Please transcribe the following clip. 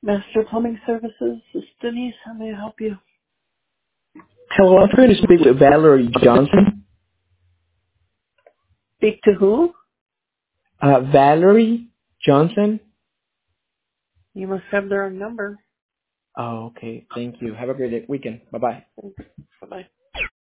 Master Plumbing Services. This is Denise. How may I help you? Hello, I'm trying to speak with Valerie Johnson. Speak to who? Valerie Johnson? You must have their own number. Oh, okay. Thank you. Have a great weekend. Bye-bye. Bye-bye.